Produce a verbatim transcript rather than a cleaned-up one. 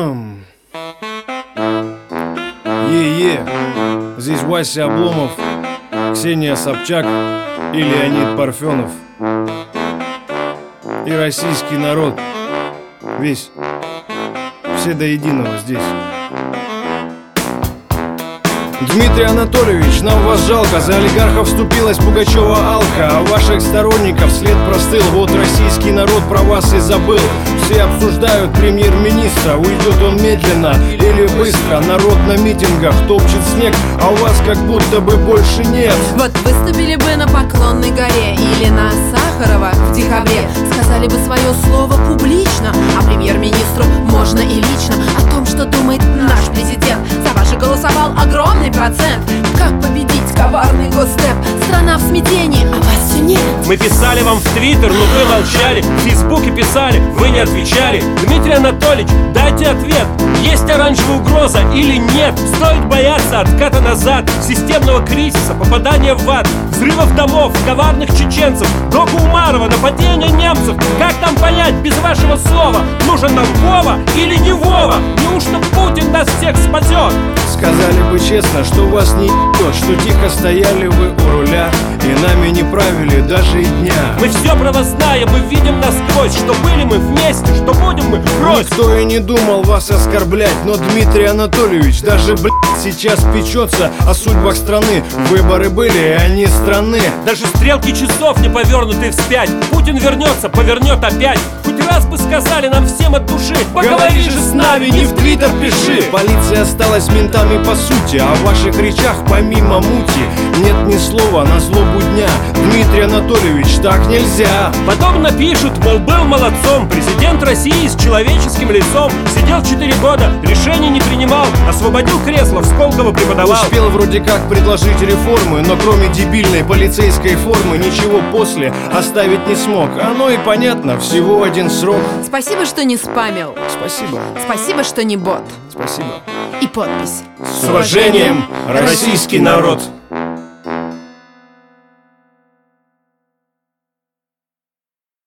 Е-е, здесь Вася Обломов, Ксения Собчак и Леонид Парфенов. И российский народ весь, все до единого здесь. Дмитрий Анатольевич, нам вас жалко. За олигархов вступилась Пугачева Алка, а ваших сторонников след простыл. Вот российский народ про вас и забыл. Все обсуждают премьер-министра, уйдет он медленно или быстро. Народ на митингах топчет снег, а у вас как будто бы больше нет. Вот выступили бы на Поклонной горе или на Сахарова в декабре, сказали бы свое слово публично, а премьер-министру можно и лично. О том, что думает наш президент, за ваши голосовал огромный процент. Как победить коварный госдеп? Страна в смятении, а вас все нет. Мы писали вам в Твиттер, но вы молчали. В Фейсбуке писали, вы не отвечали. Дмитрий Анатольевич, дайте ответ. Есть оранжевая угроза или нет? Стоит бояться отката назад, системного кризиса, попадания в ад, взрывов домов, коварных чеченцев, Доку Умарова, нападения немцев. Как нам понять без вашего слова, нужен нам Вова или не Вова? Неужто Путин нас всех спасет? Сказали бы честно, что вас не ебет, что тихо стояли вы у руля и нами не правили даже и дня. Мы все про вас знаем, мы видим насквозь, что были мы вместе, что будем мы врозь. Никто и не думал вас оскорблять, но Дмитрий Анатольевич даже, блядь, сейчас печется о судьбах страны. Выборы были, и они страны. Даже стрелки часов не повернуты вспять. Путин вернется, повернет опять. Хоть раз бы сказали нам всем от души: поговори же с нами, не в Твиттер пиши. Полиция осталась ментами по сути, а в ваших речах помимо мути нет ни слова на злобу дня. Дмитрий Анатольевич, так нельзя. Потом напишут, мол, был молодцом президент России с человеческим лицом. Сидел четыре года, решений не принимал, освободил кресло, в Сколково преподавал. Успел вроде как предложить реформы, но кроме дебильной полицейской формы ничего после оставить не смог. Оно и понятно, всего один срок. Спасибо, что не спамил. Спасибо. Спасибо, что не бот. Спасибо. И подпись: С уважением, российский народ.